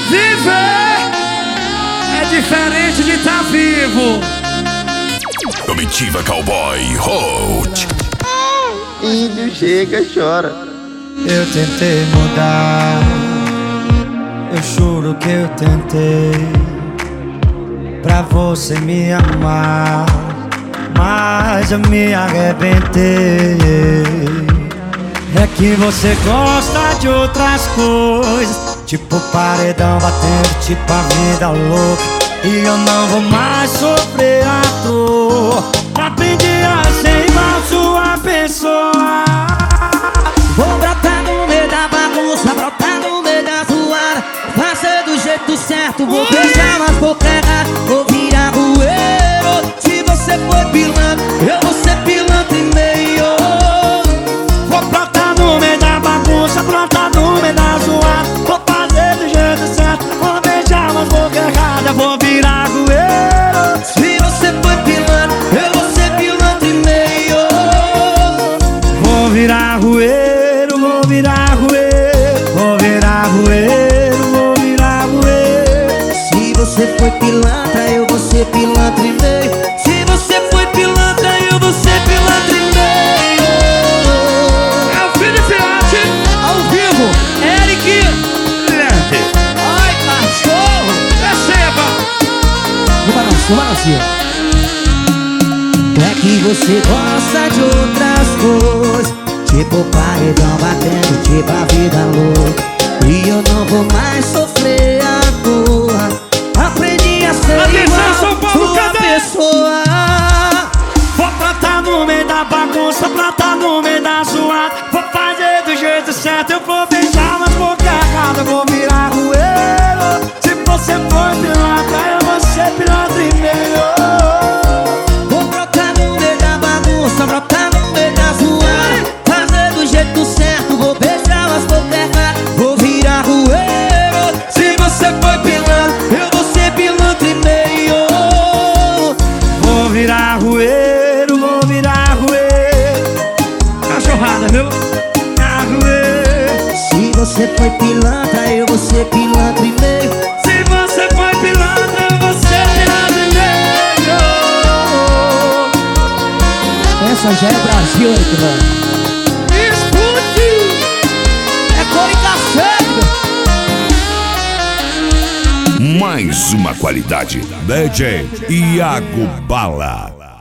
Viver é diferente de tá vivo. Comitiva Cowboy Hot. Índio chega, chora. Eu tentei mudar, eu juro que eu tentei, pra você me amar, mas eu me arrebentei. É que você gosta de outras coisas, tipo paredão batendo, tipo a vida louca. E eu não vou mais sofrer à toa. Aprendi a ser igual sua pessoa. Vou brotar no meio da bagunça, brotar no meio da zoada, fazer do jeito certo, vou beijar umas bocas erradas, vou virar rueiro. Se você for pilantra, eu vou ser pilantra e meio. Vou brotar no meio da bagunça, brotar no meio da zoada, vou fazer do jeito certo, vou beijar umas bocas erradas, vou virar rueiro. Se você for pilantra, eu vou ser pilantra e meio. Vou virar rueiro, vou virar rueiro, vou virar rueiro, vou virar rueiro. Se você foi pilantra, eu vou ser pilantra e meio. Se você foi pilantra, eu vou ser pilantra e meio. É o filho de Filhote, ao vivo, Eric. Ai, cachorro! Receba. No balancinho. É que você gosta de outras coisas, tipo paredão batendo, tipo a vida louca. E eu não vou mais sofrer à toa. Aprendi a ser Atenção, São igual Paulo, sua cadê? pessoa. Vou plantar no meio da bagunça, plantar no meio da zoada, vou fazer do jeito certo, eu vou beijar umas bocas erradas, vou virar rueiro. Se você for pilantra, eu vou ser pilantra e meio. Vou brotar no meio da bagunça, brotar no meio da zoada, fazer do jeito certo, vou beijar umas bocas erradas, vou virar rueiro. Se você for pilantra, eu vou ser pilantra e meio. Vou virar rueiro, vou virar rueiro. Cachorrada, viu? Virar rueiro. Se você foi pilantra, eu vou ser pilantra e meio. Se você foi pilantra, eu vou ser pilantra e meio. Essa já é Brasil, mano. Escute. É cor e cacete. Mais uma qualidade. DJ Iago Bala.